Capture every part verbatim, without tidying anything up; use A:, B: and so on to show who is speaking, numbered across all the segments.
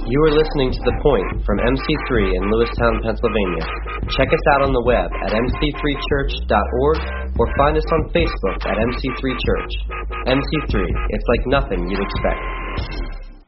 A: You are listening to The Point from M C three in Lewistown, Pennsylvania. Check us out on the web at m c three church dot org or find us on Facebook at M C three Church. M C three, it's like nothing you'd expect.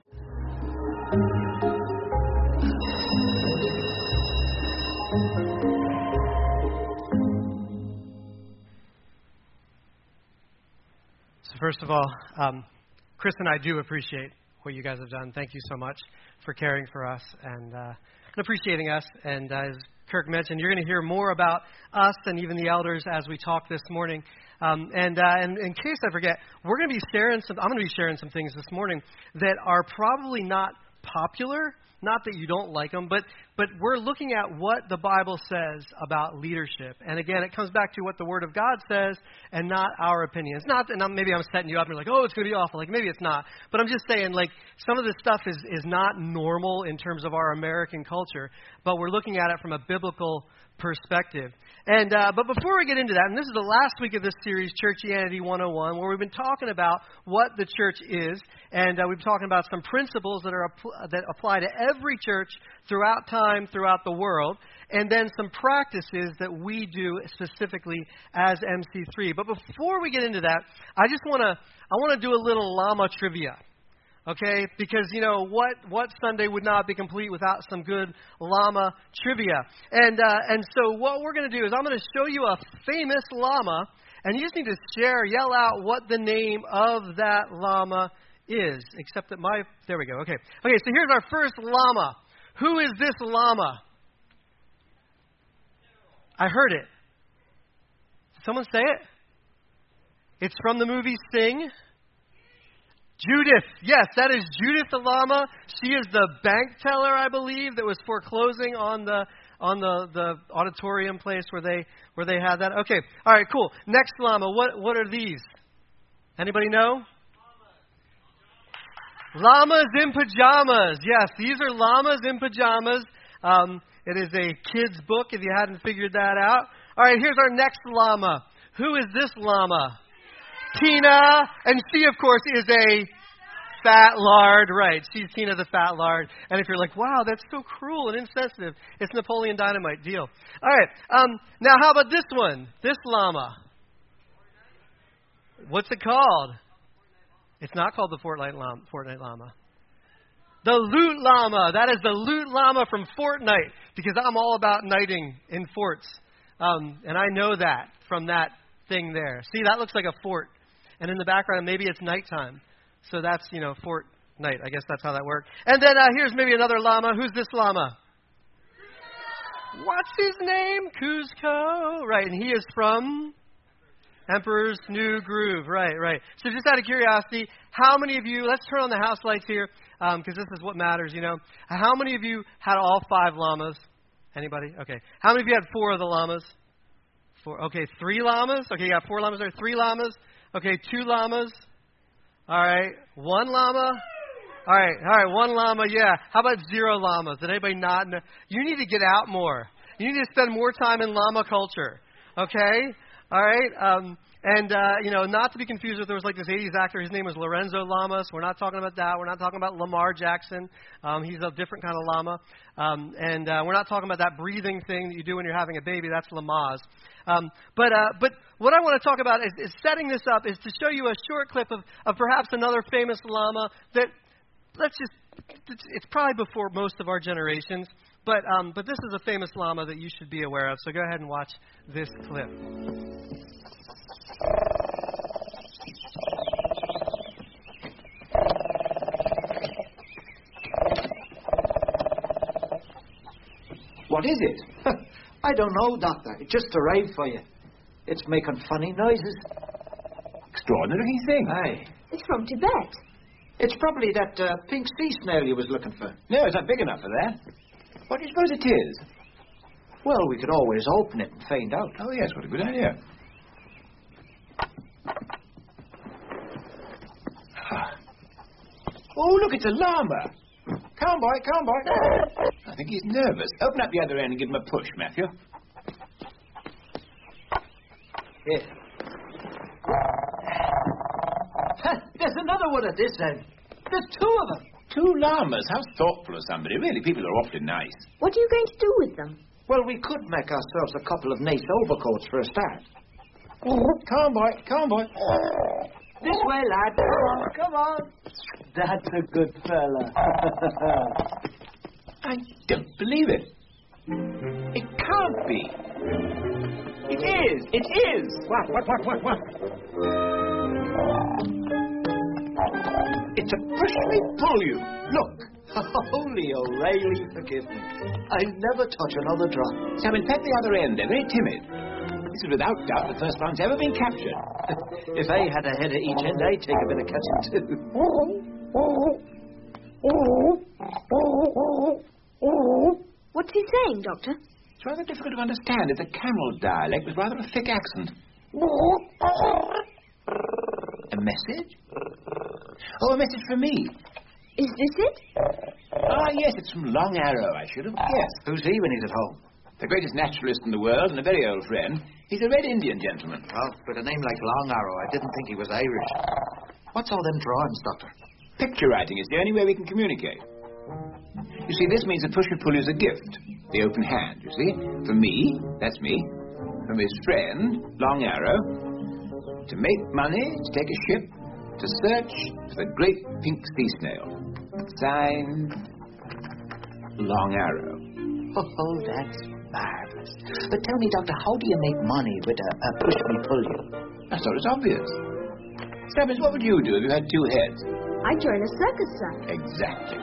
B: So first of all, um, Chris and I do appreciate what you guys have done. Thank you so much for caring for us and, uh, and appreciating us. And uh, as Kirk mentioned, you're going to hear more about us and even the elders as we talk this morning. Um, and, uh, and in case I forget, we're going to be sharing some. I'm going to be sharing some things this morning that are probably not popular. Not that you don't like them, but but we're looking at what the Bible says about leadership. And again, it comes back to what the Word of God says and not our opinions. Not that maybe I'm setting you up and you're like, oh, it's going to be awful. Like, maybe it's not. But I'm just saying, like, some of this stuff is, is not normal in terms of our American culture. But we're looking at it from a biblical perspective. And uh, but before we get into that, and this is the last week of this series, Churchianity one oh one, where we've been talking about what the church is, and uh, we've been talking about some principles that are apl- that apply to every church throughout time, throughout the world, and then some practices that we do specifically as M C three. But before we get into that, I just want to I want to do a little llama trivia. Okay, because, you know, what what Sunday would not be complete without some good llama trivia. And uh, and so what we're going to do is I'm going to show you a famous llama, and you just need to share, yell out what the name of that llama is. Except that my, there we go, okay. Okay, so here's our first llama. Who is this llama? I heard it. Did someone say it? It's from the movie Sing. Judith. Yes, that is Judith the llama. She is the bank teller, I believe, that was foreclosing on the on the, the auditorium place where they where they had that. Okay. All right, cool. Next llama. What what are these? Anybody know? Llamas in pajamas. Yes, these are llamas in pajamas. Um, it is a kid's book if you hadn't figured that out. All right, here's our next llama. Who is this llama? Tina, and she, of course, is a fat lard, right? She's Tina the fat lard. And if you're like, wow, that's so cruel and insensitive, it's Napoleon Dynamite. Deal. All right. Um, now, how about this one? This llama. What's it called? It's not called the Fortnite llama. Fortnite llama. The Loot Llama. That is the Loot Llama from Fortnite, because I'm all about knighting in forts. Um, and I know that from that thing there. See, that looks like a fort. And in the background, maybe it's nighttime. So that's, you know, Fort Night. I guess that's how that worked. And then uh, here's maybe another llama. Who's this llama? What's his name? Kuzco. Right, and he is from Emperor's New Groove. Right, right. So just out of curiosity, how many of you, let's turn on the house lights here, because um, this is what matters, you know. How many of you had all five llamas? Anybody? Okay. How many of you had four of the llamas? Four. Okay, three llamas. Okay, you got four llamas there. Three llamas. Okay, two llamas. All right, one llama. All right, all right, one llama. Yeah. How about zero llamas? Did anybody not know? You need to get out more. You need to spend more time in llama culture. Okay. All right. Um, and uh, you know, not to be confused with, there was like this eighties actor. His name was Lorenzo Lamas. We're not talking about that. We're not talking about Lamar Jackson. Um, he's a different kind of llama. Um, and uh, we're not talking about that breathing thing that you do when you're having a baby. That's Lamaze. Um, but uh, but what I want to talk about is, is setting this up is to show you a short clip of, of perhaps another famous llama that, let's just, it's, it's probably before most of our generations, but um, but this is a famous llama that you should be aware of. So go ahead and watch this clip.
C: What is it? I don't know, Doctor. It just arrived for you. It's making funny noises.
D: Extraordinary thing.
C: Aye.
E: It's from Tibet.
C: It's probably that uh, pink sea snail you was looking for.
D: No, it's not big enough for that. What do you suppose it is?
C: Well, we could always open it and find out.
D: Oh, yes, what a good idea. Oh, look, it's a llama. Come, boy, come, boy. I think he's nervous. Open up the other end and give him a push, Matthew.
C: Here. There's another one at this end. There's two of them.
D: Two llamas? How thoughtful of somebody. Really, people are awfully nice.
E: What are you going to do with them?
C: Well, we could make ourselves a couple of nice overcoats for a start.
D: Come on, boy. Come on, boy.
C: This way, lad. Come on, come on. That's a good fella.
D: I don't believe it. It can't be. It is. It is.
C: What, what, what, what, what? It's a push-me pull-you. Look. Holy O'Reilly, forgive me. I'll never touch another drop.
D: Sam, in fact, the other end, they're very timid. This is without doubt the first one's ever been captured.
C: If I had a head at each end, I'd take a bit of catching too.
E: What's he saying, Doctor?
D: It's rather difficult to understand. It's a camel dialect with rather a thick accent. A message? Oh, a message for me.
E: Is this it?
D: Ah, yes, it's from Long Arrow, I should have guessed.
C: Who's he when he's at home?
D: The greatest naturalist in the world and a very old friend. He's a Red Indian gentleman.
C: Well, with a name like Long Arrow, I didn't think he was Irish. What's all them drawings, Doctor?
D: Picture writing is the only way we can communicate. You see, this means that push and pull is a gift. The open hand, you see. For me, that's me. From his friend, Long Arrow. To make money, to take a ship, to search for the great pink sea snail. Signed, Long Arrow.
C: Oh, that's marvelous. But tell me, Doctor, how do you make money with a, a push-me-pull-you?
D: I thought it's obvious. Stubbins, what would you do if you had two heads?
E: I'd join a circus, sir.
D: Exactly.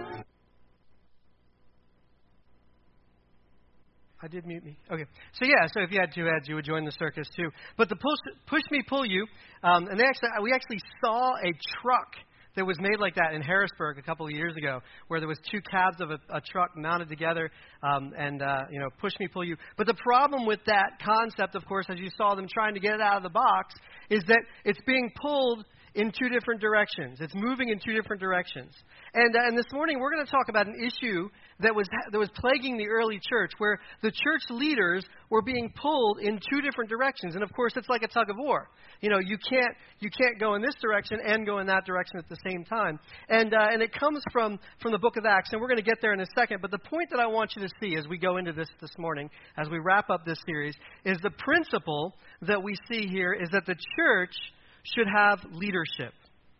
B: I did mute me. Okay. So, yeah, so if you had two heads, you would join the circus, too. But the push, push me, pull you, um, and they actually, we actually saw a truck that was made like that in Harrisburg a couple of years ago, where there was two cabs of a, a truck mounted together, um, and, uh, you know, push me, pull you. But the problem with that concept, of course, as you saw them trying to get it out of the box, is that it's being pulled in two different directions. It's moving in two different directions. And, uh, and this morning we're going to talk about an issue that was that was plaguing the early church, where the church leaders were being pulled in two different directions. And of course, it's like a tug of war. You know, you can't you can't go in this direction and go in that direction at the same time. And uh, and it comes from from the book of Acts, and we're going to get there in a second. But the point that I want you to see as we go into this this morning, as we wrap up this series, is the principle that we see here is that the church should have leadership.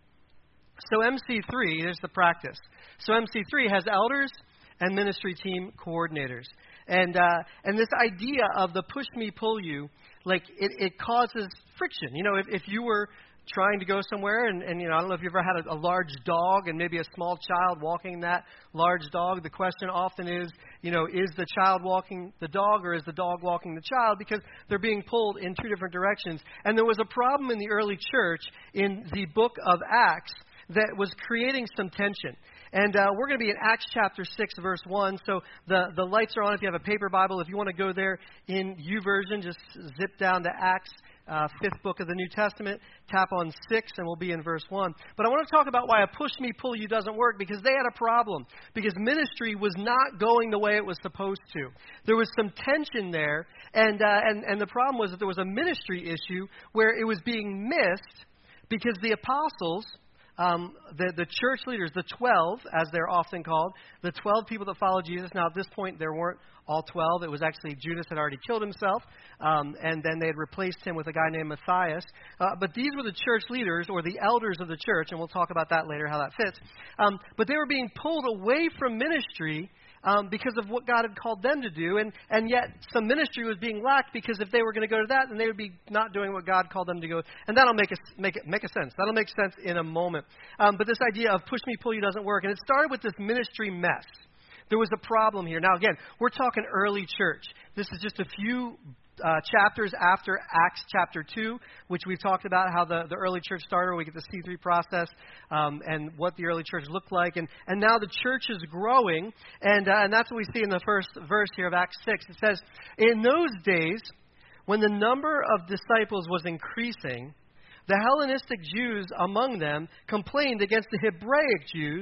B: So M C three, here's the practice. So M C three has elders and ministry team coordinators. And uh, and this idea of the push me, pull you, like it, it causes friction. You know, if, if you were trying to go somewhere and, and, you know, I don't know if you've ever had a, a large dog and maybe a small child walking that large dog. The question often is, you know, is the child walking the dog or is the dog walking the child? Because they're being pulled in two different directions. And there was a problem in the early church in the book of Acts that was creating some tension. And uh, we're going to be in Acts chapter six, verse one. So the, the lights are on if you have a paper Bible. If you want to go there in YouVersion, just zip down to Acts, uh, fifth book of the New Testament, tap on six, and we'll be in verse one. But I want to talk about why a push me, pull you doesn't work, because they had a problem. Because ministry was not going the way it was supposed to. There was some tension there, and, uh, and, and the problem was that there was a ministry issue where it was being missed because the apostles, Um, the, the church leaders, the twelve, as they're often called, the twelve people that followed Jesus. Now, at this point, there weren't all twelve. It was actually Judas had already killed himself, um, and then they had replaced him with a guy named Matthias. Uh, but these were the church leaders, or the elders of the church, and we'll talk about that later, how that fits. Um, but they were being pulled away from ministry Um, because of what God had called them to do, and, and yet some ministry was being lacked, because if they were going to go to that, then they would be not doing what God called them to go. And that'll make a, make it, make a sense. That'll make sense in a moment. Um, but this idea of push me, pull you doesn't work. And it started with this ministry mess. There was a problem here. Now, again, we're talking early church. This is just a few Uh, chapters after Acts chapter two, which we've talked about how the, the early church started. We get the C three process um, and what the early church looked like. And, and now the church is growing, and, uh, and that's what we see in the first verse here of Acts six. It says, in those days, when the number of disciples was increasing, the Hellenistic Jews among them complained against the Hebraic Jews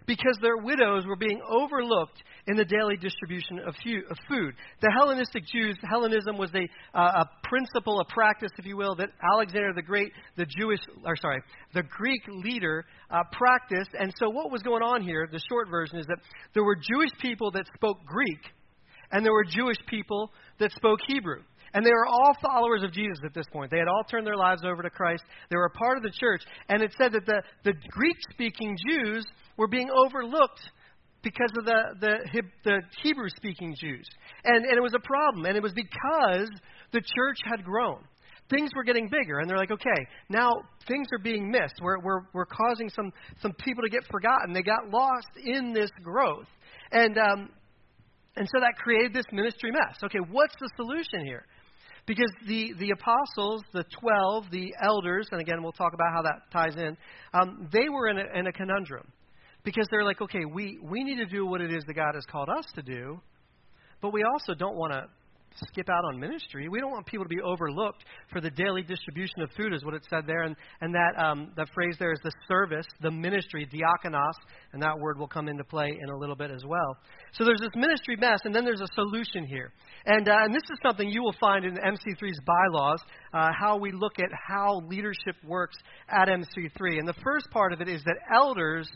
B: because their widows were being overlooked in the daily distribution of food. The Hellenistic Jews, Hellenism was a, uh, a principle, a practice, if you will, that Alexander the Great, the Jewish, or sorry, the Greek leader uh, practiced. And so what was going on here, the short version, is that there were Jewish people that spoke Greek, and there were Jewish people that spoke Hebrew. And they were all followers of Jesus at this point. They had all turned their lives over to Christ. They were a part of the church. And it said that the, the Greek-speaking Jews were being overlooked because of the, the, the Hebrew-speaking Jews. And, and it was a problem. And it was because the church had grown. Things were getting bigger. And they're like, okay, now things are being missed. We're, we're, we're causing some, some people to get forgotten. They got lost in this growth. And, um, and so that created this ministry mess. Okay, what's the solution here? Because the, the apostles, the twelve, the elders, and again, we'll talk about how that ties in, um, they were in a, in a conundrum. Because they're like, okay, we, we need to do what it is that God has called us to do, but we also don't want to skip out on ministry. We don't want people to be overlooked for the daily distribution of food, is what it said there. And, and that um, the phrase there is the service, the ministry, diakonos, and that word will come into play in a little bit as well. So there's this ministry mess, and then there's a solution here. And, uh, and this is something you will find in M C three's bylaws, uh, how we look at how leadership works at M C three. And the first part of it is that elders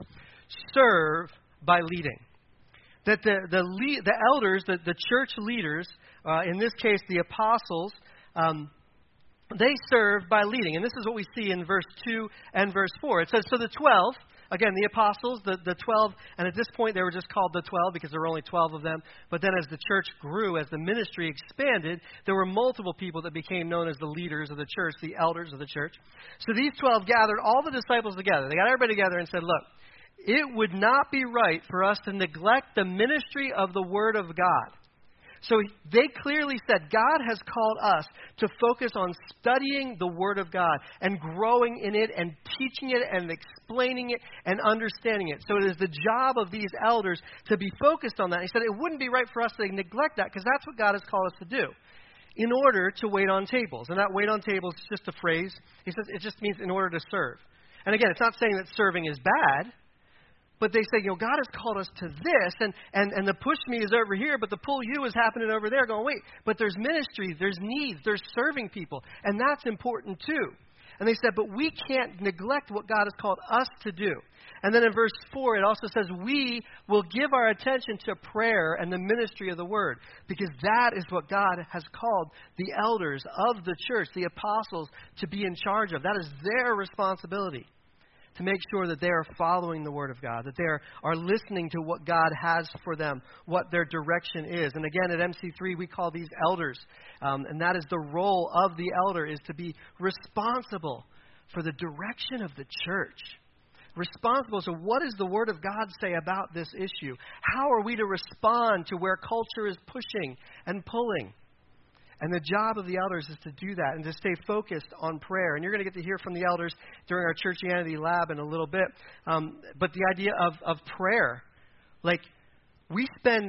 B: serve by leading. That the the, le- the elders, the, the church leaders, uh, in this case the apostles, um, they serve by leading. And this is what we see in verse two and verse four. It says, so the twelve, again, the apostles, the, the twelve, and at this point they were just called the twelve because there were only twelve of them. But then as the church grew, as the ministry expanded, there were multiple people that became known as the leaders of the church, the elders of the church. So these twelve gathered all the disciples together. They got everybody together and said, look, it would not be right for us to neglect the ministry of the Word of God. So they clearly said God has called us to focus on studying the Word of God and growing in it and teaching it and explaining it and understanding it. So it is the job of these elders to be focused on that. He said it wouldn't be right for us to neglect that because that's what God has called us to do in order to wait on tables. And that wait on tables is just a phrase. He says it just means in order to serve. And again, it's not saying that serving is bad. But they say, you know, God has called us to this, and, and, and the push me is over here, but the pull you is happening over there. Going, wait, but there's ministry, there's needs, there's serving people, and that's important too. And they said, but we can't neglect what God has called us to do. And then in verse four, it also says, we will give our attention to prayer and the ministry of the word, because that is what God has called the elders of the church, the apostles, to be in charge of. That is their responsibility. To make sure that they are following the Word of God, that they are, are listening to what God has for them, what their direction is. And again, at M C three, we call these elders, um, and that is the role of the elder, is to be responsible for the direction of the church. Responsible. So what does the Word of God say about this issue? How are we to respond to where culture is pushing and pulling? And the job of the elders is to do that and to stay focused on prayer. And you're going to get to hear from the elders during our Churchianity Lab in a little bit. Um, but the idea of, of prayer, like we spend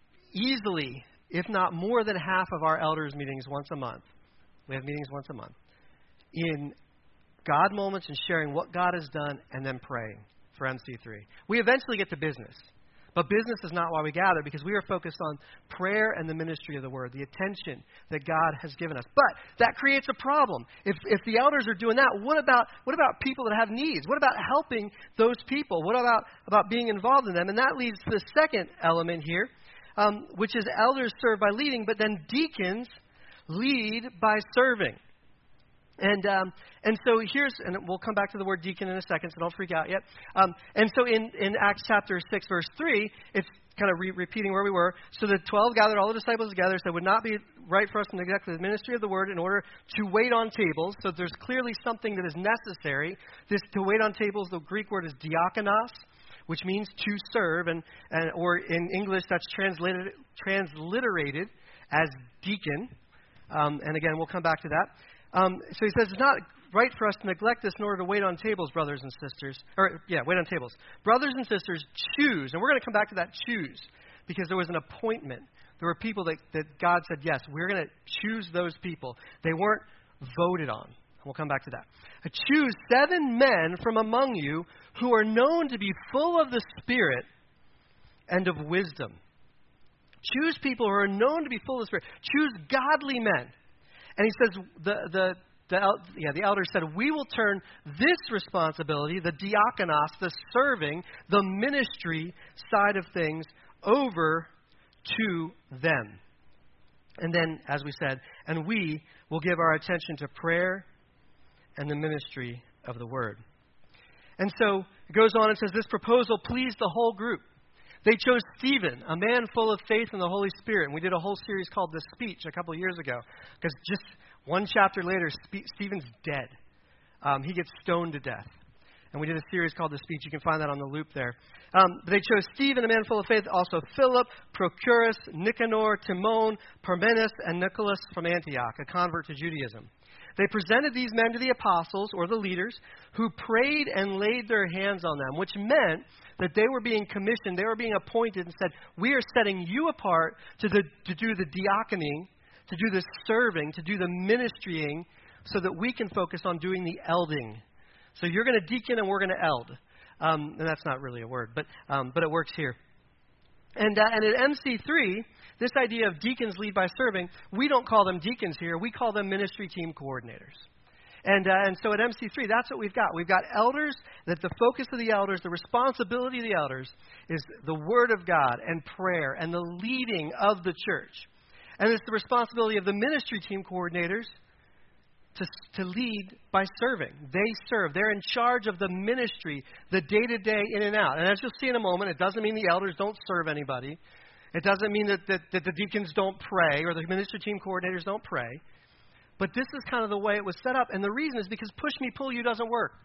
B: easily, if not more than half of our elders' meetings once a month. We have meetings once a month in God moments and sharing what God has done and then praying for M C three. We eventually get to business. But business is not why we gather, because we are focused on prayer and the ministry of the Word, the attention that God has given us. But that creates a problem. If if the elders are doing that, what about what about people that have needs? What about helping those people? What about, about being involved in them? And that leads to the second element here, um, which is elders serve by leading, but then deacons lead by serving. And um, and so here's, and we'll come back to the word deacon in a second, so don't freak out yet. Um, and so in, in Acts chapter six, verse three, it's kind of re- repeating where we were. So the twelve gathered all the disciples together, said it would not be right for us to neglect the ministry of the word in order to wait on tables. So there's clearly something that is necessary. This to wait on tables, the Greek word is diakonos, which means to serve, and, and or in English that's translated transliterated as deacon. Um, and again, we'll come back to that. Um, so he says, it's not right for us to neglect this in order to wait on tables, brothers and sisters. Or, yeah, wait on tables. Brothers and sisters, choose. And we're going to come back to that choose, because there was an appointment. There were people that, that God said, yes, we're going to choose those people. They weren't voted on. We'll come back to that. Choose seven men from among you who are known to be full of the Spirit and of wisdom. Choose people who are known to be full of the Spirit. Choose godly men. And he says, the the the yeah the elders said, we will turn this responsibility, the diakonos, the serving, the ministry side of things, over to them. And then, as we said, and we will give our attention to prayer and the ministry of the word. And so it goes on and says, this proposal pleased the whole group. They chose Stephen, a man full of faith in the Holy Spirit. And we did a whole series called The Speech a couple of years ago. Because just one chapter later, Spe- Stephen's dead. Um, he gets stoned to death. And we did a series called The Speech. You can find that on the loop there. Um, but they chose Stephen, a man full of faith, also Philip, Prochorus, Nicanor, Timon, Parmenas, and Nicholas from Antioch, a convert to Judaism. They presented these men to the apostles, or the leaders, who prayed and laid their hands on them, which meant that they were being commissioned, they were being appointed and said, we are setting you apart to, the, to do the diaconing, to do the serving, to do the ministrying, so that we can focus on doing the elding. So you're going to deacon and we're going to eld. Um, and that's not really a word, but um, but it works here. And, uh, and at M C three, this idea of deacons lead by serving, we don't call them deacons here. We call them ministry team coordinators. And, uh, and so at M C three, that's what we've got. We've got elders, that the focus of the elders, the responsibility of the elders is the Word of God and prayer and the leading of the church. And it's the responsibility of the ministry team coordinators to, to lead by serving. They serve. They're in charge of the ministry, the day-to-day in and out. And as you'll see in a moment, it doesn't mean the elders don't serve anybody. It doesn't mean that, that, that the deacons don't pray or the ministry team coordinators don't pray. But this is kind of the way it was set up. And the reason is because push me, pull you doesn't work.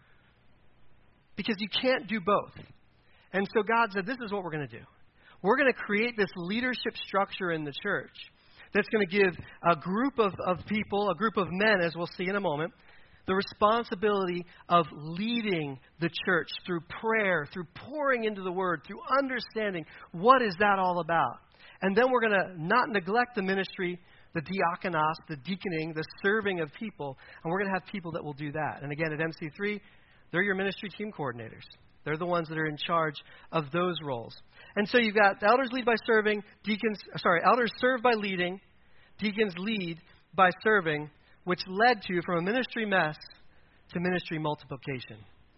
B: Because you can't do both. And so God said, this is what we're going to do. We're going to create this leadership structure in the church that's going to give a group of, of people, a group of men, as we'll see in a moment, the responsibility of leading the church through prayer, through pouring into the Word, through understanding what is that all about. And then we're going to not neglect the ministry, the diakonos, the deaconing, the serving of people, and we're going to have people that will do that. And again, at M C three, they're your ministry team coordinators. They're the ones that are in charge of those roles. And so you've got the elders lead by serving, deacons, sorry, elders serve by leading, deacons lead by serving, which led to, from a ministry mess to ministry multiplication.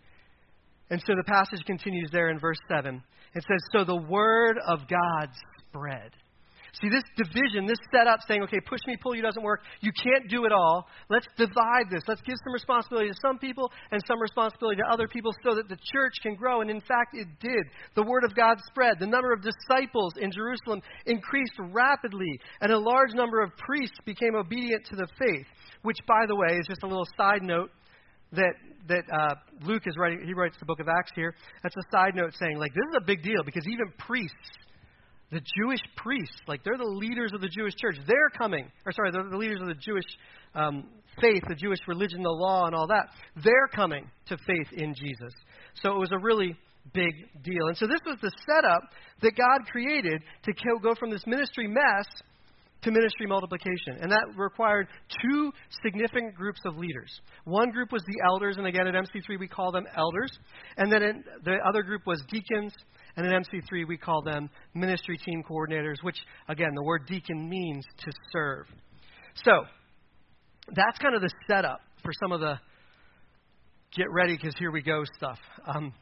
B: And so the passage continues there in verse seven. It says, so the word of God spread. See, this division, this setup saying, okay, push me, pull you doesn't work. You can't do it all. Let's divide this. Let's give some responsibility to some people and some responsibility to other people so that the church can grow. And in fact, it did. The word of God spread. The number of disciples in Jerusalem increased rapidly, and a large number of priests became obedient to the faith, which, by the way, is just a little side note that that uh, Luke is writing. He writes the book of Acts here. That's a side note saying, like, this is a big deal because even priests, the Jewish priests, like they're the leaders of the Jewish church. They're coming, or sorry, they're the leaders of the Jewish um, faith, the Jewish religion, the law, and all that. They're coming to faith in Jesus. So it was a really big deal. And so this was the setup that God created to go from this ministry mess to ministry multiplication. And that required two significant groups of leaders. One group was the elders, and again at M C three we call them elders. And then in, the other group was deacons. And in M C three, we call them ministry team coordinators, which, again, the word deacon means to serve. So that's kind of the setup for some of the get ready because here we go stuff. Um,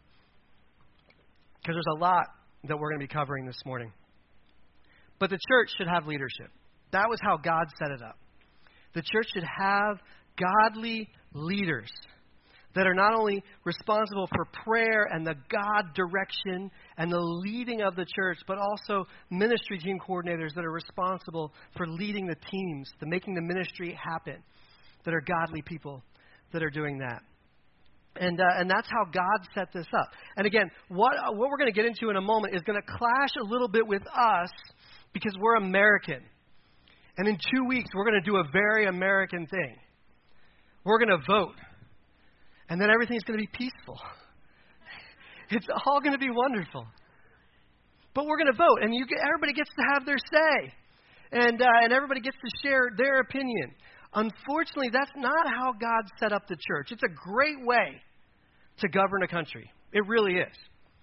B: because there's a lot that we're going to be covering this morning. But the church should have leadership. That was how God set it up. The church should have godly leaders that are not only responsible for prayer and the God direction and the leading of the church, but also ministry team coordinators that are responsible for leading the teams, to making the ministry happen, that are godly people that are doing that. And uh, and that's how God set this up. And again, what what we're going to get into in a moment is going to clash a little bit with us because we're American. And in two weeks, we're going to do a very American thing. We're going to vote. And then everything's going to be peaceful. It's all going to be wonderful. But we're going to vote, and you get, everybody gets to have their say. And uh, and everybody gets to share their opinion Unfortunately, that's not how God set up the church. It's a great way to govern a country. It really is.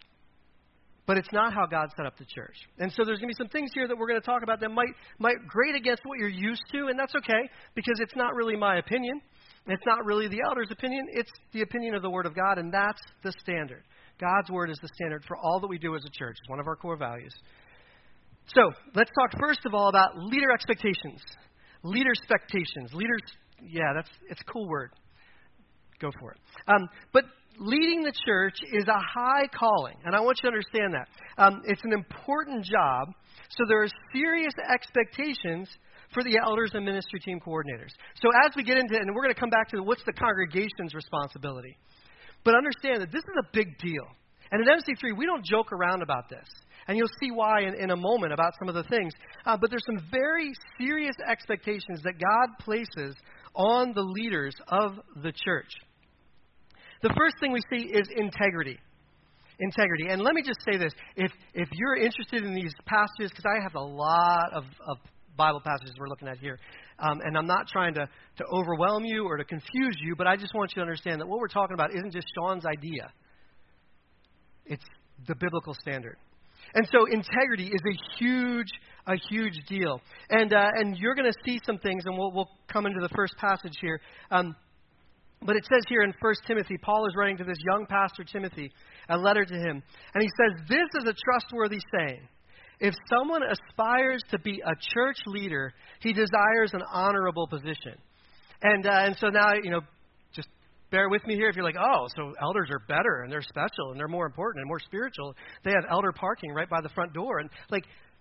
B: But it's not how God set up the church. And so there's going to be some things here that we're going to talk about that might might grate against what you're used to, and that's okay, because it's not really my opinion. It's not really the elder's opinion. It's the opinion of the Word of God, and that's the standard. God's Word is the standard for all that we do as a church. It's one of our core values. So let's talk first of all about leader expectations. Leader expectations. Leaders, yeah, that's it's a cool word. Go for it. Um, but leading the church is a high calling, and I want you to understand that. Um, it's an important job, so there are serious expectations for the elders and ministry team coordinators. So as we get into it, and we're going to come back to what's the congregation's responsibility, but understand that this is a big deal. And at M C three, we don't joke around about this. And you'll see why in, in a moment about some of the things. Uh, but there's some very serious expectations that God places on the leaders of the church. The first thing we see is integrity. Integrity. And let me just say this. If if you're interested in these passages, because I have a lot of, of Bible passages we're looking at here, um, and I'm not trying to, to overwhelm you or to confuse you, but I just want you to understand that what we're talking about isn't just Sean's idea. It's the biblical standard. And so integrity is a huge, a huge deal. And uh, and you're going to see some things, and we'll we'll come into the first passage here. Um, but it says here in First Timothy, Paul is writing to this young pastor Timothy, a letter to him. And he says, this is a trustworthy saying. If someone aspires to be a church leader, he desires an honorable position. And uh, and so now, you know, just bear with me here if you're like, oh, so elders are better and they're special and they're more important and more spiritual. They have elder parking right by the front door. And like,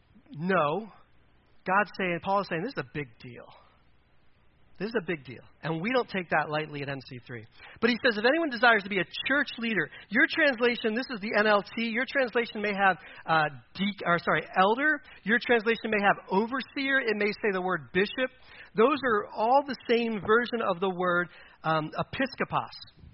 B: no. God's saying, Paul is saying, this is a big deal. This is a big deal. And we don't take that lightly at M C three. But he says, if anyone desires to be a church leader, your translation, this is the N L T, your translation may have uh, de- or sorry, elder. Your translation may have overseer. It may say the word bishop. Those are all the same version of the word um, episkopos.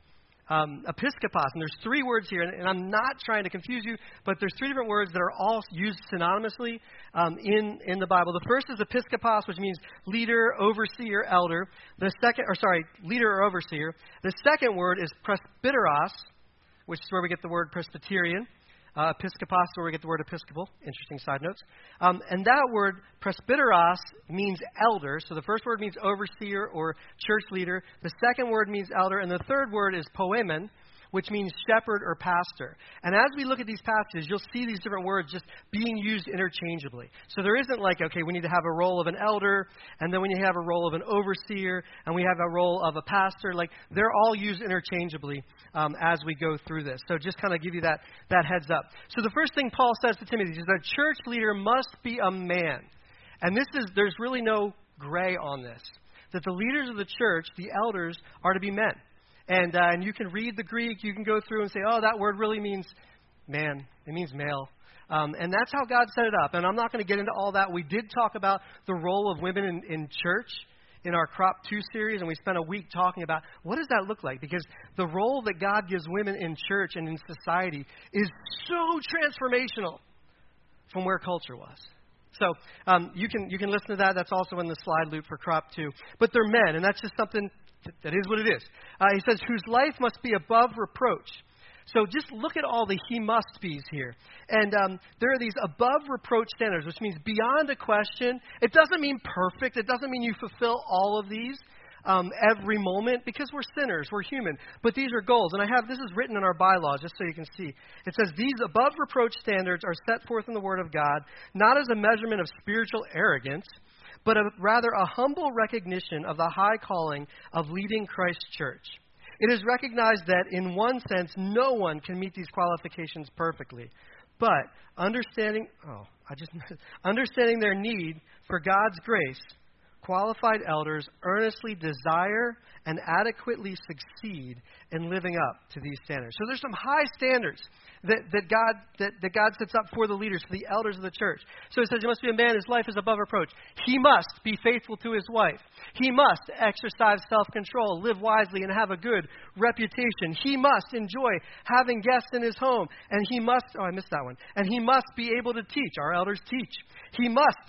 B: Um, episkopos. And there's three words here, and, and I'm not trying to confuse you, but there's three different words that are all used synonymously um, in, in the Bible. The first is episkopos, which means leader, overseer, elder. The second, or sorry, leader or overseer. The second word is presbyteros, which is where we get the word Presbyterian. Uh, episkopos is where we get the word episcopal. Interesting side notes. Um, and that word, presbyteros, means elder. So the first word means overseer or church leader. The second word means elder. And the third word is poimen, which means shepherd or pastor. And as we look at these passages, you'll see these different words just being used interchangeably. So there isn't like, okay, we need to have a role of an elder, and then when you have a role of an overseer, and we have a role of a pastor, like they're all used interchangeably um, as we go through this. So just kind of give you that, that heads up. So the first thing Paul says to Timothy is that a church leader must be a man. And this is, there's really no gray on this. That the leaders of the church, the elders, are to be men. And, uh, and you can read the Greek, you can go through and say, oh, that word really means man. It means male. Um, and that's how God set it up. And I'm not going to get into all that. We did talk about the role of women in, in church in our Crop two series, and we spent a week talking about what does that look like? Because the role that God gives women in church and in society is so transformational from where culture was. So um, you can you can listen to that. That's also in the slide loop for Crop two. But they're men, and that's just something that is what it is. Uh, he says, whose life must be above reproach. So just look at all the he must be's here. And um, there are these above reproach standards, which means beyond a question. It doesn't mean perfect. It doesn't mean you fulfill all of these um, every moment, because we're sinners. We're human. But these are goals. And I have, this is written in our bylaws, just so you can see. It says, these above reproach standards are set forth in the Word of God, not as a measurement of spiritual arrogance, but a, rather a humble recognition of the high calling of leading Christ's church. It is recognized that, in one sense, no one can meet these qualifications perfectly. But understanding, oh, I just understanding their need for God's grace, qualified elders earnestly desire and adequately succeed in living up to these standards. So there's some high standards that, that God that, that God sets up for the leaders, for the elders of the church. So it says, he must be a man whose life is above reproach. He must be faithful to his wife. He must exercise self-control, live wisely, and have a good reputation. He must enjoy having guests in his home. And he must, oh, I missed that one. And he must be able to teach. Our elders teach. He must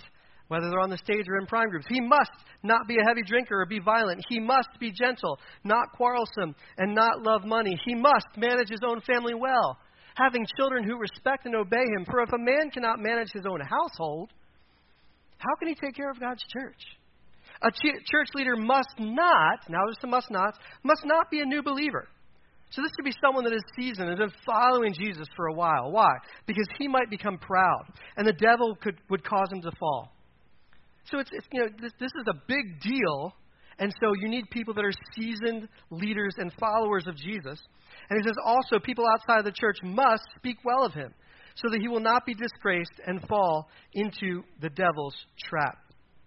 B: whether they're on the stage or in prime groups. He must not be a heavy drinker or be violent. He must be gentle, not quarrelsome, and not love money. He must manage his own family well, having children who respect and obey him. For if a man cannot manage his own household, how can he take care of God's church? A ch- church leader must not, now there's some must nots, must not be a new believer. So this could be someone that is seasoned and has been following Jesus for a while. Why? Because he might become proud, and the devil could would cause him to fall. So it's, it's you know this, this is a big deal, and so you need people that are seasoned leaders and followers of Jesus. And he says also people outside of the church must speak well of him, so that he will not be disgraced and fall into the devil's trap.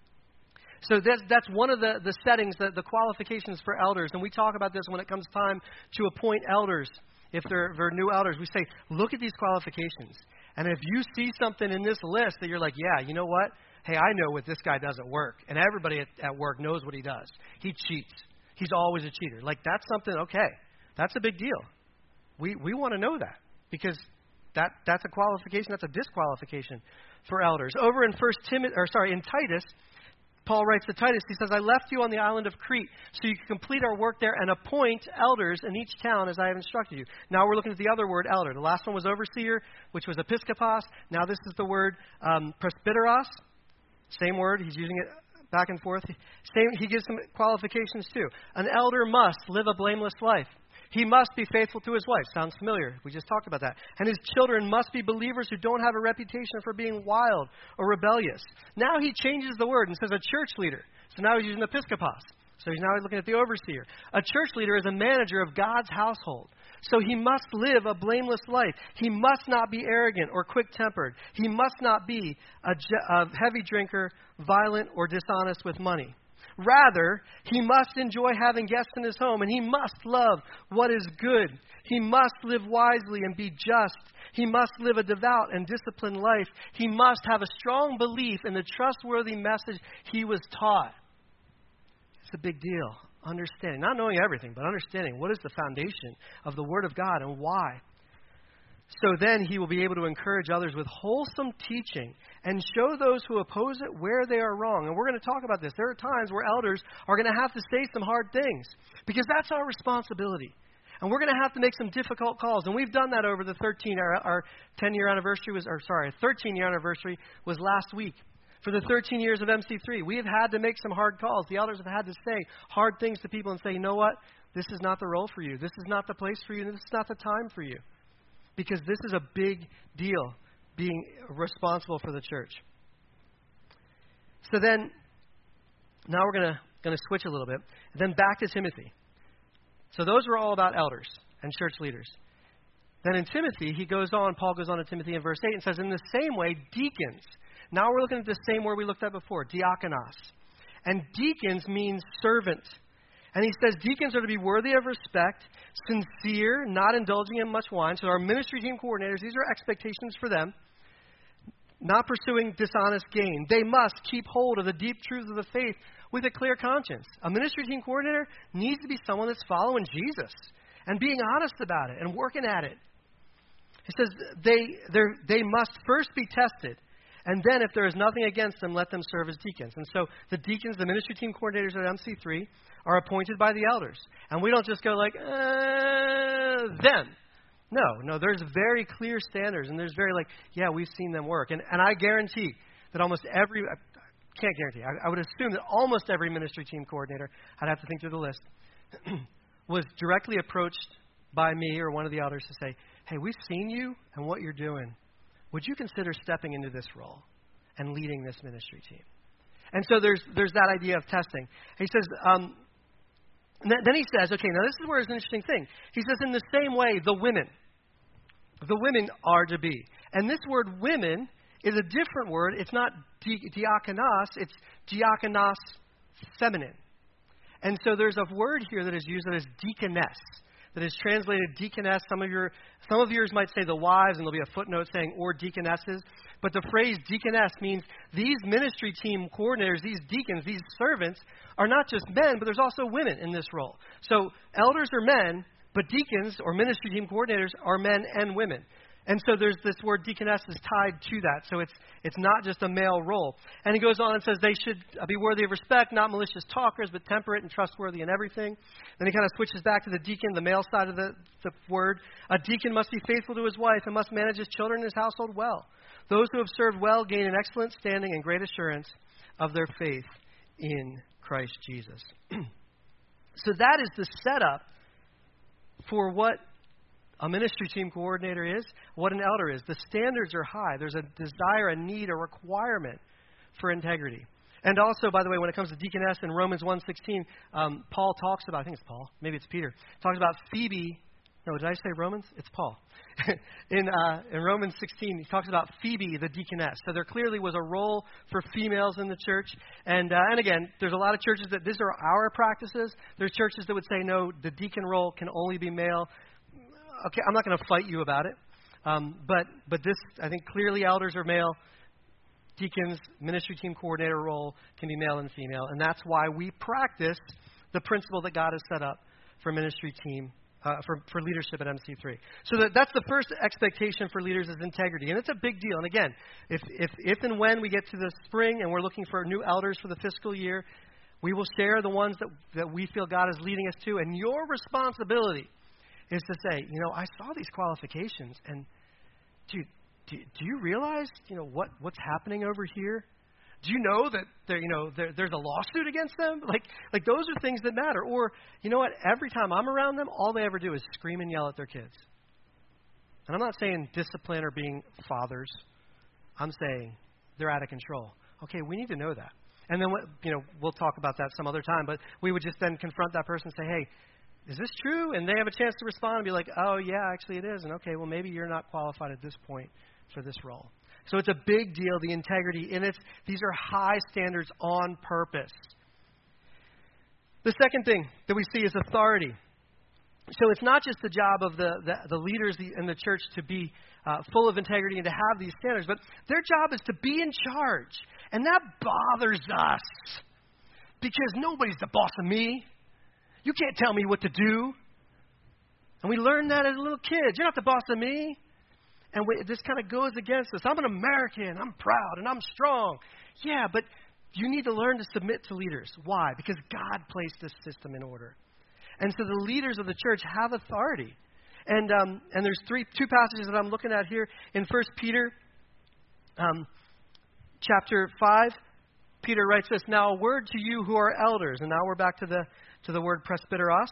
B: So that's, that's one of the, the settings, the, the qualifications for elders. And we talk about this when it comes time to appoint elders. If they're, if they're new elders, we say, look at these qualifications. And if you see something in this list that you're like, yeah, you know what? Hey, I know what this guy doesn't work. And everybody at, at work knows what he does. He cheats. He's always a cheater. Like, that's something, okay, that's a big deal. We we want to know that because that that's a qualification, that's a disqualification for elders. Over in First Timothy, or sorry, in Titus, Paul writes to Titus, he says, I left you on the island of Crete so you can complete our work there and appoint elders in each town as I have instructed you. Now we're looking at the other word, elder. The last one was overseer, which was episkopos. Now this is the word um, presbyteros. Same word. He's using it back and forth. Same, he gives some qualifications too. An elder must live a blameless life. He must be faithful to his wife. Sounds familiar. We just talked about that. And his children must be believers who don't have a reputation for being wild or rebellious. Now he changes the word and says a church leader. So now he's using episkopos. So he's now looking at the overseer. A church leader is a manager of God's household. So he must live a blameless life. He must not be arrogant or quick-tempered. He must not be a, a heavy drinker, violent, or dishonest with money. Rather, he must enjoy having guests in his home, and he must love what is good. He must live wisely and be just. He must live a devout and disciplined life. He must have a strong belief in the trustworthy message he was taught. It's a big deal. Understanding, not knowing everything, but understanding what is the foundation of the Word of God and why. So then he will be able to encourage others with wholesome teaching and show those who oppose it where they are wrong. And we're going to talk about this. There are times where elders are going to have to say some hard things because that's our responsibility. And we're going to have to make some difficult calls. And we've done that over the thirteen, our, our ten-year anniversary was, or sorry, thirteen-year anniversary was last week. For the thirteen years of M C three, we have had to make some hard calls. The elders have had to say hard things to people and say, you know what? This is not the role for you. This is not the place for you. This is not the time for you. Because this is a big deal, being responsible for the church. So then, now we're going to going to switch a little bit. And then back to Timothy. So those were all about elders and church leaders. Then in Timothy, he goes on, Paul goes on in Timothy in verse eight and says, in the same way, deacons. Now we're looking at the same word we looked at before, diakonos. And deacons means servant. And he says deacons are to be worthy of respect, sincere, not indulging in much wine. So our ministry team coordinators, these are expectations for them. Not pursuing dishonest gain. They must keep hold of the deep truths of the faith with a clear conscience. A ministry team coordinator needs to be someone that's following Jesus and being honest about it and working at it. He says they they must first be tested. And then if there is nothing against them, let them serve as deacons. And so the deacons, the ministry team coordinators at M C three, are appointed by the elders. And we don't just go like, uh, them. No, no, there's very clear standards. And there's very like, yeah, we've seen them work. And and I guarantee that almost every, I can't guarantee, I, I would assume that almost every ministry team coordinator, I'd have to think through the list, was directly approached by me or one of the elders to say, hey, we've seen you and what you're doing. Would you consider stepping into this role and leading this ministry team? And so there's there's that idea of testing. He says, um, then he says, okay, now this is where it's an interesting thing. He says, in the same way, the women, the women are to be. And this word women is a different word. It's not di- diakonos, it's diakonos feminine. And so there's a word here that is used that is deaconess. That is translated deaconess. Some of your some of yours might say the wives, and there'll be a footnote saying or deaconesses. But the phrase deaconess means these ministry team coordinators, these deacons, these servants are not just men, but there's also women in this role. So elders are men, but deacons or ministry team coordinators are men and women. And so there's this word deaconess is tied to that. So it's it's not just a male role. And he goes on and says they should be worthy of respect, not malicious talkers, but temperate and trustworthy in everything. Then he kind of switches back to the deacon, the male side of the, the word. A deacon must be faithful to his wife and must manage his children and his household well. Those who have served well gain an excellent standing and great assurance of their faith in Christ Jesus. So that is the setup for what a ministry team coordinator is, what an elder is. The standards are high. There's a desire, a need, a requirement for integrity. And also, by the way, when it comes to deaconess in Romans one sixteen, um, Paul talks about, I think it's Paul, maybe it's Peter, talks about Phoebe. No, did I say Romans? It's Paul. in uh, in Romans sixteen, he talks about Phoebe, the deaconess. So there clearly was a role for females in the church. And uh, and again, there's a lot of churches that these are our practices. There's churches that would say, no, the deacon role can only be male. Okay, I'm not going to fight you about it. Um, but but this, I think clearly elders are male. Deacons, ministry team coordinator role can be male and female. And that's why we practice the principle that God has set up for ministry team, uh, for, for leadership at M C three. So that, that's the first expectation for leaders is integrity. And it's a big deal. And again, if, if, if and when we get to the spring and we're looking for new elders for the fiscal year, we will share the ones that, that we feel God is leading us to. And your responsibility is to say, you know, I saw these qualifications, and dude, do, do you realize, you know, what, what's happening over here? Do you know that there, you know, there, there's a lawsuit against them? Like, like those are things that matter. Or, you know what? Every time I'm around them, all they ever do is scream and yell at their kids. And I'm not saying discipline or being fathers. I'm saying they're out of control. Okay, we need to know that. And then, what, you know, we'll talk about that some other time. But we would just then confront that person and say, hey, is this true? And they have a chance to respond and be like, oh, yeah, actually it is. And okay, well, maybe you're not qualified at this point for this role. So it's a big deal, the integrity in it. These are high standards on purpose. The second thing that we see is authority. So it's not just the job of the, the, the leaders in the church to be uh, full of integrity and to have these standards, but their job is to be in charge. And that bothers us because nobody's the boss of me. You can't tell me what to do. And we learn that as little kids. You're not the boss of me. And we, this kind of goes against us. I'm an American. I'm proud and I'm strong. Yeah, but you need to learn to submit to leaders. Why? Because God placed this system in order. And so the leaders of the church have authority. And um, and there's three two passages that I'm looking at here. In First Peter um, chapter five, Peter writes this, now a word to you who are elders. And now we're back to the to the word presbyteros.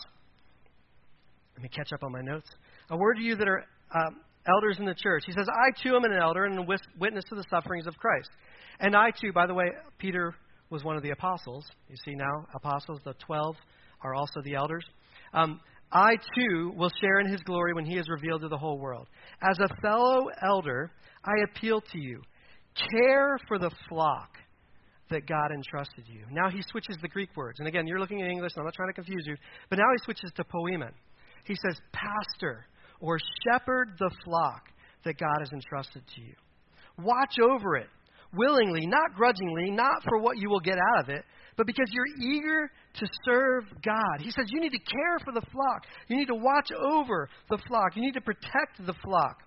B: Let me catch up on my notes. A word to you that are um, elders in the church. He says, I too am an elder and a witness to the sufferings of Christ. And I too, by the way, Peter was one of the apostles. You see now, apostles, the twelve are also the elders. Um, I too will share in his glory when he is revealed to the whole world. As a fellow elder, I appeal to you. Care for the flock that God entrusted you. Now he switches the Greek words. And again, you're looking in English, and I'm not trying to confuse you. But now he switches to poimen. He says, pastor or shepherd the flock that God has entrusted to you. Watch over it willingly, not grudgingly, not for what you will get out of it, but because you're eager to serve God. He says you need to care for the flock. You need to watch over the flock. You need to protect the flock.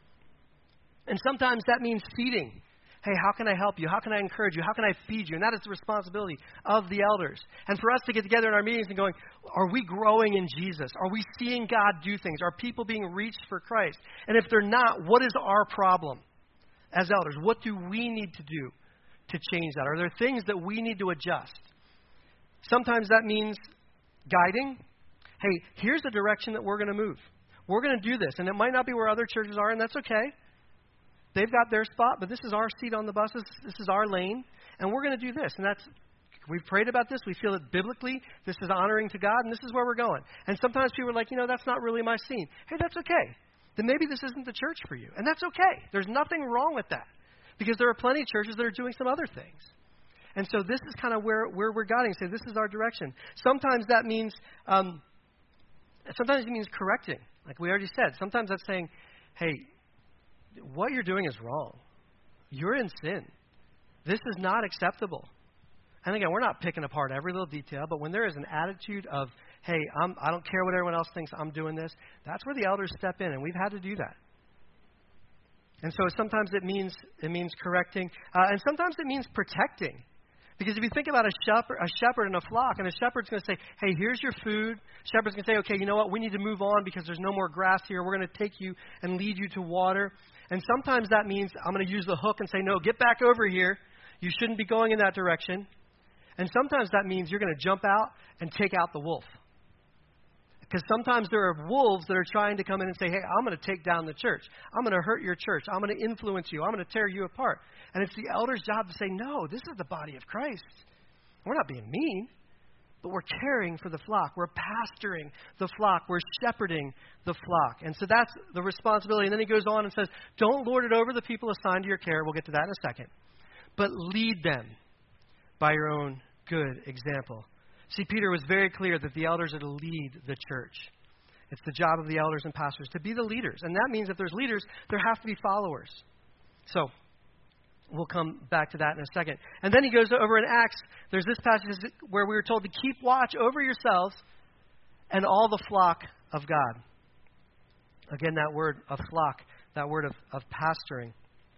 B: And sometimes that means feeding. Hey, how can I help you? How can I encourage you? How can I feed you? And that is the responsibility of the elders. And for us to get together in our meetings and going, are we growing in Jesus? Are we seeing God do things? Are people being reached for Christ? And if they're not, what is our problem as elders? What do we need to do to change that? Are there things that we need to adjust? Sometimes that means guiding. Hey, here's the direction that we're going to move. We're going to do this. And it might not be where other churches are, and that's okay. They've got their spot, but this is our seat on the buses. This is our lane, and we're going to do this. And that's, we've prayed about this. We feel that biblically this is honoring to God, and this is where we're going. And sometimes people are like, you know, that's not really my scene. Hey, that's okay. Then maybe this isn't the church for you. And that's okay. There's nothing wrong with that because there are plenty of churches that are doing some other things. And so this is kind of where, where we're guiding. Say, this is our direction. Sometimes that means, um, sometimes it means correcting. Like we already said. Sometimes that's saying, hey, what you're doing is wrong. You're in sin. This is not acceptable. And again, we're not picking apart every little detail, but when there is an attitude of, hey, I'm, I don't care what everyone else thinks, I'm doing this, that's where the elders step in, and we've had to do that. And so sometimes it means it means correcting, uh, and sometimes it means protecting. Because if you think about a shepherd, a shepherd and a flock, and a shepherd's going to say, hey, here's your food. Shepherd's going to say, okay, you know what? We need to move on because there's no more grass here. We're going to take you and lead you to water. And sometimes that means I'm going to use the hook and say, no, get back over here. You shouldn't be going in that direction. And sometimes that means you're going to jump out and take out the wolf. Because sometimes there are wolves that are trying to come in and say, hey, I'm going to take down the church. I'm going to hurt your church. I'm going to influence you. I'm going to tear you apart. And it's the elder's job to say, no, this is the body of Christ. We're not being mean, but we're caring for the flock. We're pastoring the flock. We're shepherding the flock. And so that's the responsibility. And then he goes on and says, don't lord it over the people assigned to your care. We'll get to that in a second. But lead them by your own good example. See, Peter was very clear that the elders are to lead the church. It's the job of the elders and pastors to be the leaders. And that means if there's leaders, there have to be followers. So we'll come back to that in a second. And then he goes over in Acts. There's this passage where we were told to keep watch over yourselves and all the flock of God. Again, that word of flock, that word of, of pastoring.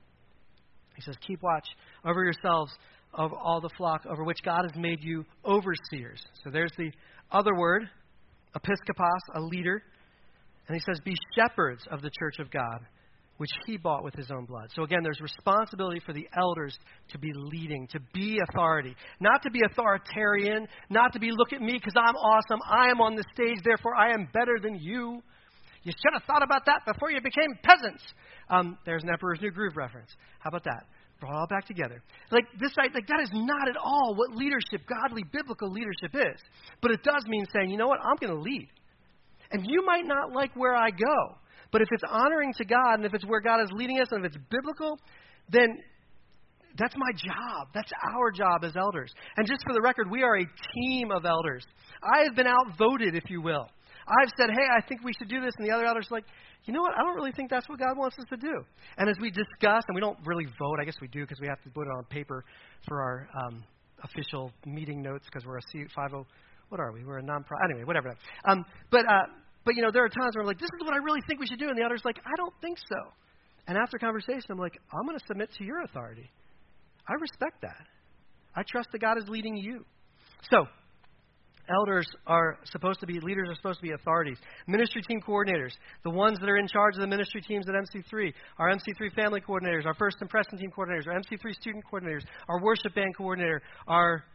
B: He says, keep watch over yourselves of all the flock over which God has made you overseers. So there's the other word, episkopos, a leader. And he says, be shepherds of the church of God, which he bought with his own blood. So again, there's responsibility for the elders to be leading, to be authority. Not to be authoritarian, not to be, look at me because I'm awesome, I am on the stage, therefore I am better than you. You should have thought about that before you became peasants. Um, there's an Emperor's New Groove reference. How about that? Brought it all back together. Like this, like that is not at all what leadership, godly, biblical leadership is. But it does mean saying, you know what, I'm going to lead. And you might not like where I go. But if it's honoring to God, and if it's where God is leading us, and if it's biblical, then that's my job. That's our job as elders. And just for the record, we are a team of elders. I have been outvoted, if you will. I've said, hey, I think we should do this. And the other elders are like, you know what? I don't really think that's what God wants us to do. And as we discuss, and we don't really vote. I guess we do because we have to put it on paper for our um, official meeting notes because we're a C five oh. What are we? We're a non-profit. Anyway, whatever. Um, but, uh, but, you know, there are times where I'm like, this is what I really think we should do. And the other's like, I don't think so. And after conversation, I'm like, I'm going to submit to your authority. I respect that. I trust that God is leading you. So, elders are supposed to be, leaders are supposed to be authorities. Ministry team coordinators, the ones that are in charge of the ministry teams at M C three, our M C three family coordinators, our First Impression team coordinators, our M C three student coordinators, our worship band coordinator, our,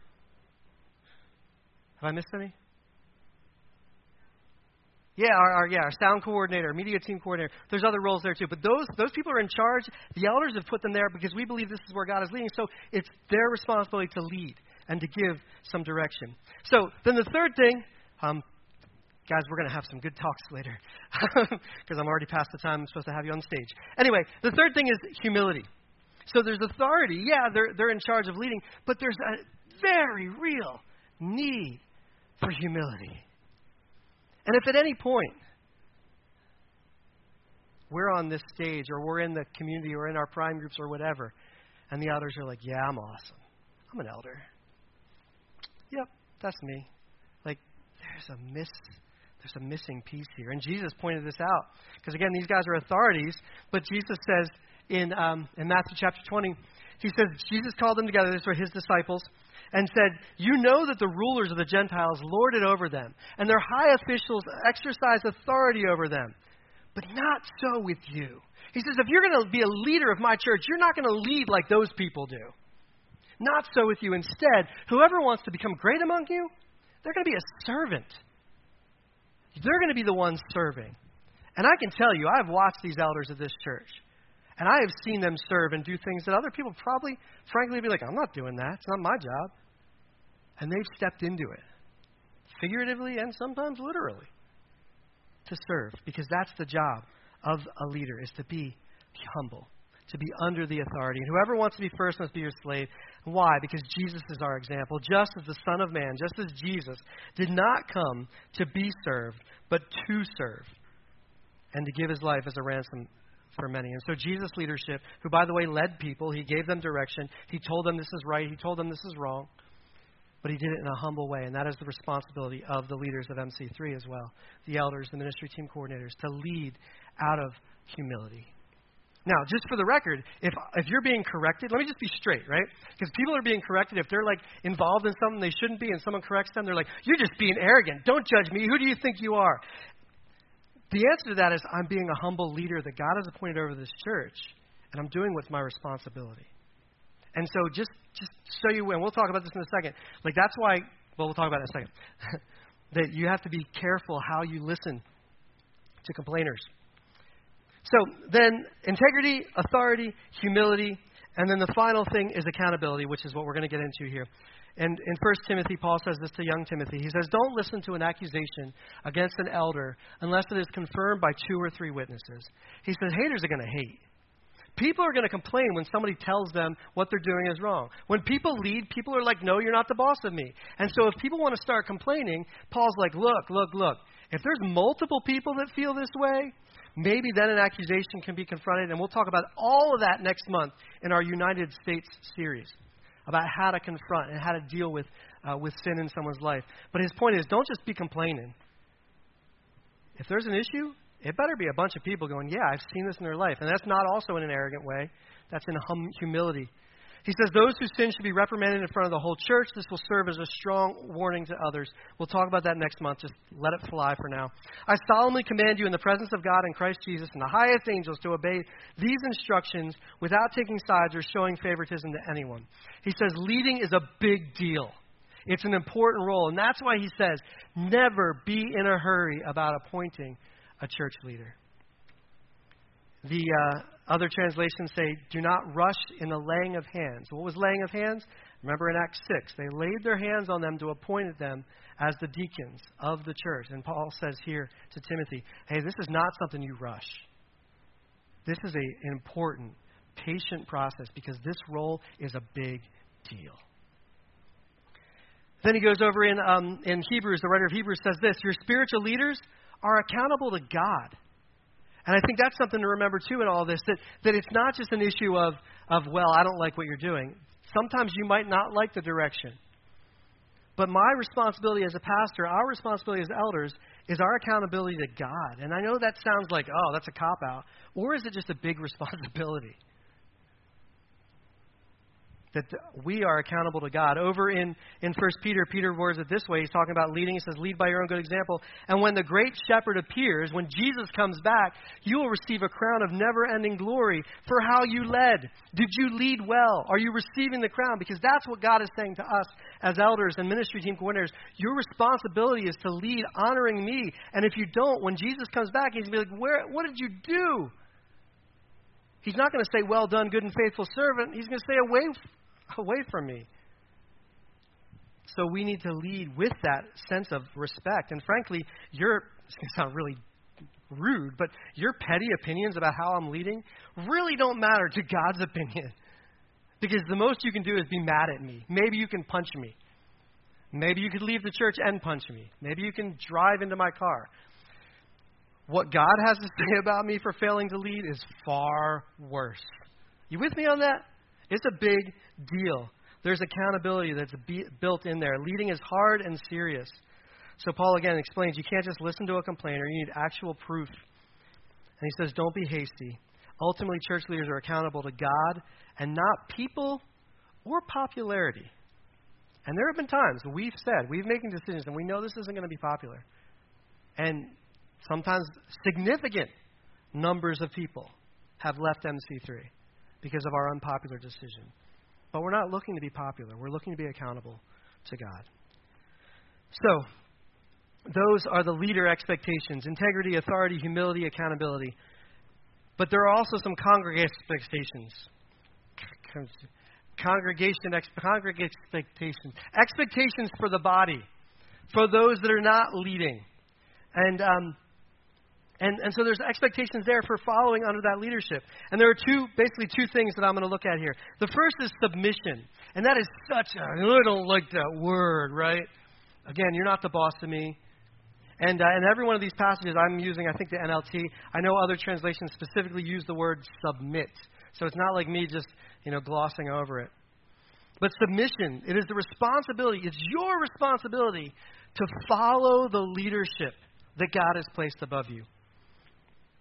B: have I missed any? Yeah, our, our yeah, our sound coordinator, media team coordinator. There's other roles there too. But those those people are in charge. The elders have put them there because we believe this is where God is leading. So it's their responsibility to lead and to give some direction. So then the third thing, um, guys, we're going to have some good talks later because I'm already past the time I'm supposed to have you on stage. Anyway, the third thing is humility. So there's authority. Yeah, they're they're in charge of leading, but there's a very real need for humility. And if at any point we're on this stage or we're in the community or in our prime groups or whatever, and the elders are like, yeah, I'm awesome. I'm an elder. Yep, that's me. Like, there's a miss, there's a missing piece here. And Jesus pointed this out. Because, again, these guys are authorities. But Jesus says in, um, in Matthew chapter twenty, he says, Jesus called them together. These were his disciples. And said, you know that the rulers of the Gentiles lord it over them, and their high officials exercise authority over them. But not so with you. He says, if you're going to be a leader of my church, you're not going to lead like those people do. Not so with you. Instead, whoever wants to become great among you, they're going to be a servant. They're going to be the ones serving. And I can tell you, I've watched these elders of this church. And I have seen them serve and do things that other people probably, frankly, be like, I'm not doing that. It's not my job. And they've stepped into it, figuratively and sometimes literally, to serve. Because that's the job of a leader, is to be humble, to be under the authority. And whoever wants to be first must be your slave. Why? Because Jesus is our example. Just as the Son of Man, just as Jesus did not come to be served, but to serve, and to give his life as a ransom for many. And so Jesus' leadership, who, by the way, led people, he gave them direction. He told them this is right. He told them this is wrong. But he did it in a humble way, and that is the responsibility of the leaders of M C three as well, the elders, the ministry team coordinators, to lead out of humility. Now, just for the record, if if you're being corrected, let me just be straight, right? Because people are being corrected. If they're like involved in something they shouldn't be and someone corrects them, they're like, you're just being arrogant. Don't judge me. Who do you think you are? The answer to that is I'm being a humble leader that God has appointed over this church, and I'm doing what's my responsibility. And so just, just so you, and we'll talk about this in a second. Like that's why, well, we'll talk about it in a second. That you have to be careful how you listen to complainers. So then integrity, authority, humility, and then the final thing is accountability, which is what we're going to get into here. And in First Timothy, Paul says this to young Timothy. He says, don't listen to an accusation against an elder unless it is confirmed by two or three witnesses. He says, haters are going to hate. People are going to complain when somebody tells them what they're doing is wrong. When people lead, people are like, no, you're not the boss of me. And so if people want to start complaining, Paul's like, look, look, look. If there's multiple people that feel this way, maybe then an accusation can be confronted. And we'll talk about all of that next month in our United States series about how to confront and how to deal with uh, with sin in someone's life. But his point is, don't just be complaining. If there's an issue, it better be a bunch of people going, yeah, I've seen this in their life. And that's not also in an arrogant way. That's in hum- humility. He says those who sin should be reprimanded in front of the whole church. This will serve as a strong warning to others. We'll talk about that next month. Just let it fly for now. I solemnly command you in the presence of God and Christ Jesus and the highest angels to obey these instructions without taking sides or showing favoritism to anyone. He says leading is a big deal. It's an important role. And that's why he says never be in a hurry about appointing a church leader. The uh, other translations say, do not rush in the laying of hands. What was laying of hands? Remember in Acts six, they laid their hands on them to appoint them as the deacons of the church. And Paul says here to Timothy, hey, this is not something you rush. This is a, an important, patient process because this role is a big deal. Then he goes over in, um, in Hebrews, the writer of Hebrews says this, your spiritual leaders are accountable to God. And I think that's something to remember, too, in all this, that, that it's not just an issue of, of, well, I don't like what you're doing. Sometimes you might not like the direction. But my responsibility as a pastor, our responsibility as elders, is our accountability to God. And I know that sounds like, oh, that's a cop-out. Or is it just a big responsibility? That we are accountable to God. Over in, in First Peter, Peter words it this way. He's talking about leading. He says, lead by your own good example. And when the great shepherd appears, when Jesus comes back, you will receive a crown of never-ending glory for how you led. Did you lead well? Are you receiving the crown? Because that's what God is saying to us as elders and ministry team coordinators. Your responsibility is to lead honoring me. And if you don't, when Jesus comes back, he's going to be like, Where? What did you do? He's not going to say, well done, good and faithful servant. He's going to say, away away from me. So we need to lead with that sense of respect. And frankly, your, it's going to sound really rude, but your petty opinions about how I'm leading really don't matter to God's opinion. Because the most you can do is be mad at me. Maybe you can punch me. Maybe you could leave the church and punch me. Maybe you can drive into my car. What God has to say about me for failing to lead is far worse. You with me on that? It's a big deal. There's accountability that's be, built in there. Leading is hard and serious. So Paul again explains you can't just listen to a complainer. You need actual proof. And he says, don't be hasty. Ultimately, church leaders are accountable to God and not people or popularity. And there have been times we've said, we've making decisions, and we know this isn't going to be popular. And sometimes significant numbers of people have left M C three. Because of our unpopular decision. But we're not looking to be popular. We're looking to be accountable to God. So, those are the leader expectations. Integrity, authority, humility, accountability. But there are also some congregation expectations. Congregation, ex- congregation expectations. Expectations for the body. For those that are not leading. And, um, And, and so there's expectations there for following under that leadership. And there are two, basically two things that I'm going to look at here. The first is submission. And that is such a, I don't like that word, right? Again, you're not the boss of me. And uh, in every one of these passages I'm using, I think the N L T, I know other translations specifically use the word submit. So it's not like me just, you know, glossing over it. But submission, it is the responsibility, it's your responsibility to follow the leadership that God has placed above you.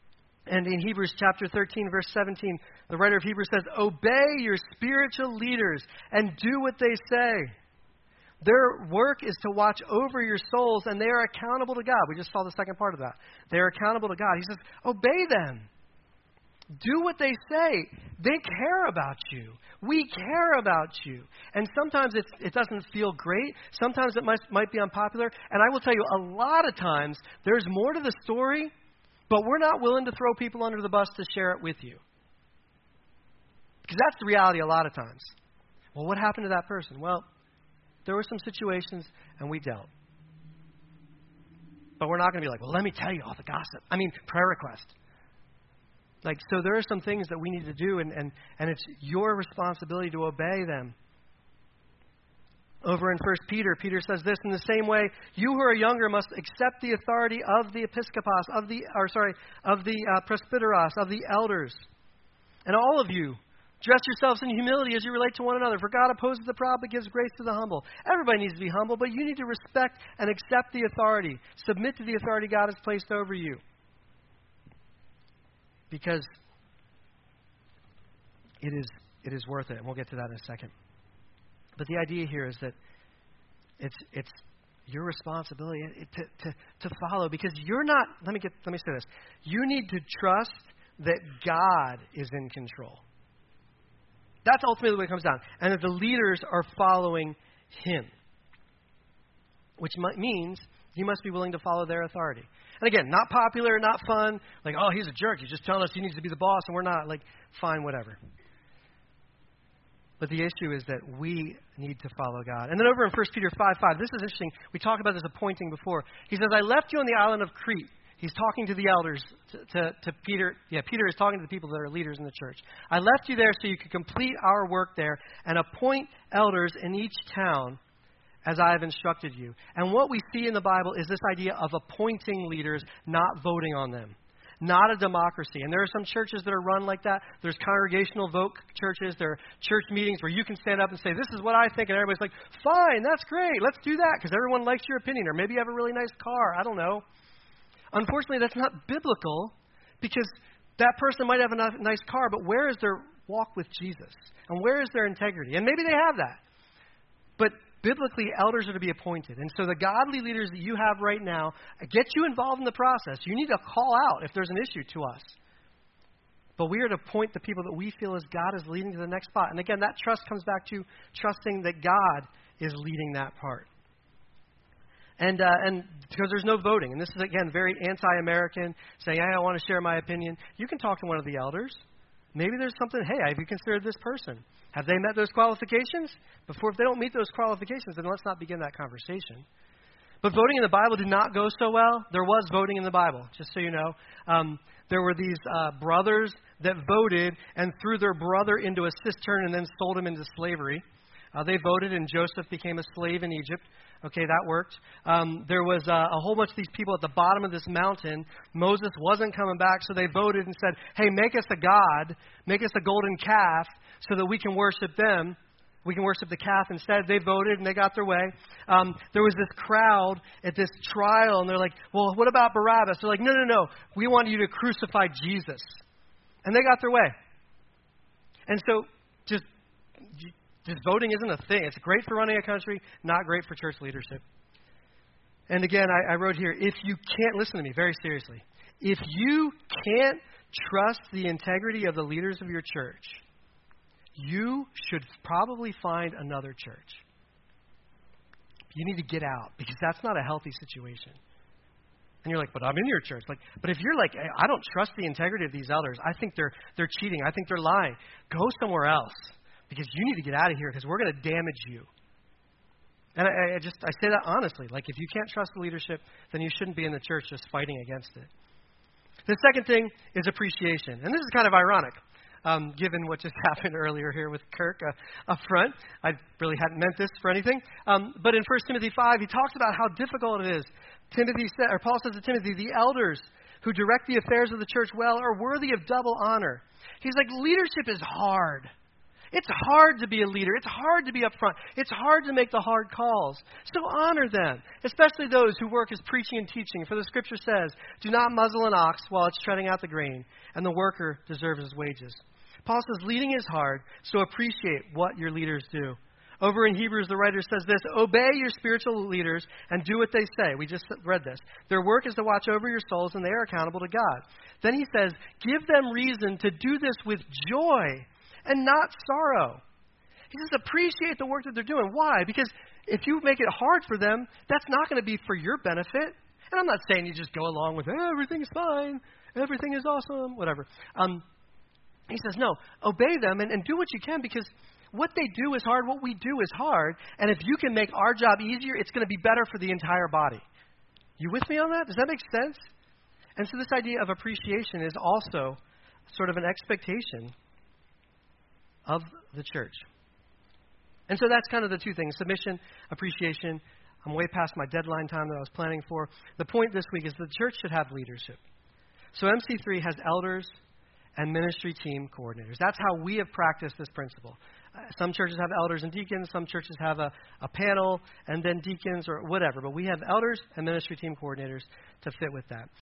B: And in Hebrews chapter thirteen, verse seventeen, the writer of Hebrews says, obey your spiritual leaders and do what they say. Their work is to watch over your souls, and they are accountable to God. We just saw the second part of that. They are accountable to God. He says, obey them. Do what they say. They care about you. We care about you. And sometimes it's, it doesn't feel great. Sometimes it might, might be unpopular. And I will tell you, a lot of times, there's more to the story, but we're not willing to throw people under the bus to share it with you. Because that's the reality a lot of times. Well, what happened to that person? Well, there were some situations, and we dealt. But we're not going to be like, well, let me tell you all the gossip. I mean, prayer request. Like, so there are some things that we need to do, and, and, and it's your responsibility to obey them. Over in First Peter, Peter says this, in the same way, you who are younger must accept the authority of the episkopos, of the, or sorry, of the uh, presbyteros, of the elders. And all of you, dress yourselves in humility as you relate to one another. For God opposes the proud but gives grace to the humble. Everybody needs to be humble, but you need to respect and accept the authority. Submit to the authority God has placed over you. Because it is it is worth it, and we'll get to that in a second. But the idea here is that it's it's your responsibility to, to, to follow, because you're not, let me get let me say this. You need to trust that God is in control. That's ultimately what it comes down. And that the leaders are following him. Which might, means you must be willing to follow their authority. And again, not popular, not fun. Like, oh, he's a jerk. He's just telling us he needs to be the boss, and we're not. Like, fine, whatever. But the issue is that we need to follow God. And then over in First Peter five five, this is interesting. We talked about this appointing before. He says, I left you on the island of Crete. He's talking to the elders, to, to, to Peter. Yeah, Peter is talking to the people that are leaders in the church. I left you there so you could complete our work there and appoint elders in each town as I have instructed you. And what we see in the Bible is this idea of appointing leaders, not voting on them. Not a democracy. And there are some churches that are run like that. There's congregational vote churches. There are church meetings where you can stand up and say, this is what I think. And everybody's like, fine, that's great. Let's do that because everyone likes your opinion. Or maybe you have a really nice car. I don't know. Unfortunately, that's not biblical because that person might have a nice car, but where is their walk with Jesus? And where is their integrity? And maybe they have that. But biblically, elders are to be appointed. And so the godly leaders that you have right now get you involved in the process. You need to call out if there's an issue to us. But we are to appoint the people that we feel as God is leading to the next spot. And again, that trust comes back to trusting that God is leading that part. And uh, and because there's no voting. And this is, again, very anti-American, saying, hey, I want to share my opinion. You can talk to one of the elders. Maybe there's something, hey, have you considered this person? Have they met those qualifications? Before, if they don't meet those qualifications, then let's not begin that conversation. But voting in the Bible did not go so well. There was voting in the Bible, just so you know. Um, there were these uh, brothers that voted and threw their brother into a cistern and then sold him into slavery. Uh, they voted, and Joseph became a slave in Egypt. Okay, that worked. Um, there was uh, a whole bunch of these people at the bottom of this mountain. Moses wasn't coming back, so they voted and said, hey, make us a god, make us a golden calf so that we can worship them. We can worship the calf instead. They voted, and they got their way. Um, there was this crowd at this trial, and they're like, well, what about Barabbas? They're like, no, no, no. We want you to crucify Jesus. And they got their way. And so just... Just voting isn't a thing. It's great for running a country, not great for church leadership. And again, I, I wrote here, if you can't, listen to me very seriously, if you can't trust the integrity of the leaders of your church, you should probably find another church. You need to get out because that's not a healthy situation. And you're like, but I'm in your church. Like, but if you're like, hey, I don't trust the integrity of these elders. I think they're they're cheating. I think they're lying. Go somewhere else. Because you need to get out of here because we're going to damage you. And I, I just, I say that honestly. Like, if you can't trust the leadership, then you shouldn't be in the church just fighting against it. The second thing is appreciation. And this is kind of ironic, um, given what just happened earlier here with Kirk uh, up front. I really hadn't meant this for anything. Um, but in First Timothy five, he talks about how difficult it is. Timothy said, or Paul says to Timothy, the elders who direct the affairs of the church well are worthy of double honor. He's like, leadership is hard. It's hard to be a leader. It's hard to be up front. It's hard to make the hard calls. So honor them, especially those who work as preaching and teaching. For the Scripture says, do not muzzle an ox while it's treading out the grain, and the worker deserves his wages. Paul says leading is hard, so appreciate what your leaders do. Over in Hebrews, the writer says this, obey your spiritual leaders and do what they say. We just read this. Their work is to watch over your souls, and they are accountable to God. Then he says, give them reason to do this with joy and not sorrow. He says, appreciate the work that they're doing. Why? Because if you make it hard for them, that's not going to be for your benefit. And I'm not saying you just go along with, oh, everything's fine, everything is awesome, whatever. Um, he says, no, obey them and, and do what you can, because what they do is hard, what we do is hard. And if you can make our job easier, it's going to be better for the entire body. You with me on that? Does that make sense? And so this idea of appreciation is also sort of an expectation of the church. And so that's kind of the two things, submission, appreciation. I'm way past my deadline time that I was planning for. The point this week is the church should have leadership. So M C three has elders and ministry team coordinators. That's how we have practiced this principle. Uh, some churches have elders and deacons. Some churches have a, a panel and then deacons or whatever. But we have elders and ministry team coordinators to fit with that.